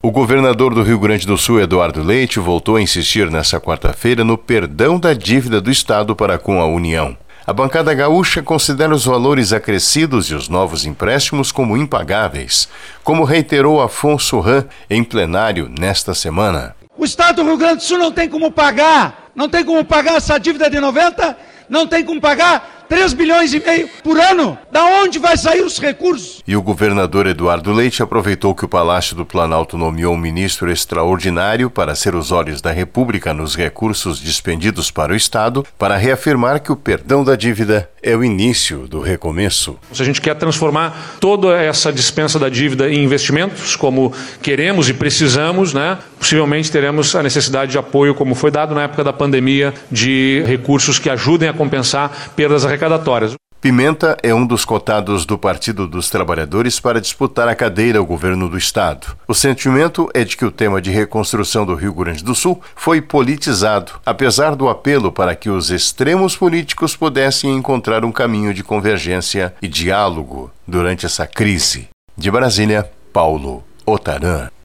O governador do Rio Grande do Sul, Eduardo Leite, voltou a insistir nesta quarta-feira no perdão da dívida do Estado para com a União. A bancada gaúcha considera os valores acrescidos e os novos empréstimos como impagáveis, como reiterou Afonso Ram em plenário nesta semana. O Estado do Rio Grande do Sul não tem como pagar essa dívida de 90, não tem como pagar 3,5 bilhões por ano. Da onde vai sair os recursos? E o governador Eduardo Leite aproveitou que o Palácio do Planalto nomeou um ministro extraordinário para ser os olhos da República nos recursos dispendidos para o Estado, para reafirmar que o perdão da dívida é o início do recomeço. Se a gente quer transformar toda essa dispensa da dívida em investimentos, como queremos e precisamos, possivelmente teremos a necessidade de apoio, como foi dado na época da pandemia, de recursos que ajudem a compensar perdas arrecadatórias. Pimenta é um dos cotados do Partido dos Trabalhadores para disputar a cadeira ao governo do Estado. O sentimento é de que o tema de reconstrução do Rio Grande do Sul foi politizado, apesar do apelo para que os extremos políticos pudessem encontrar um caminho de convergência e diálogo durante essa crise. De Brasília, Paulo Otarã.